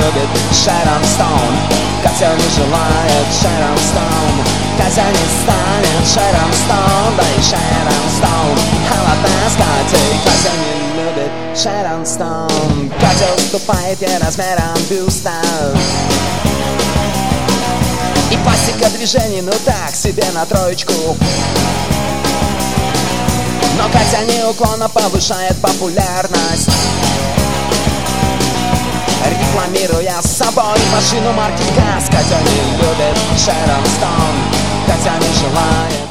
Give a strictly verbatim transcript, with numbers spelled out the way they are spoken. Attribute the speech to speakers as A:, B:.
A: любит Шэрон Стоун. Катя не желает Шэрон Стоун. Катя не станет Шэрон Стоун. Да и Шэрон Стоун холодна с Катей. Катя не любит Шэрон Стоун. Катя уступает ей размером бюста. И пластика движений, ну так себе на троечку. Но Катя неуклонно повышает популярность, рекламируя с собой машину марки ГАЗ. Катя не любит Шэрон Стоун. Катя не желает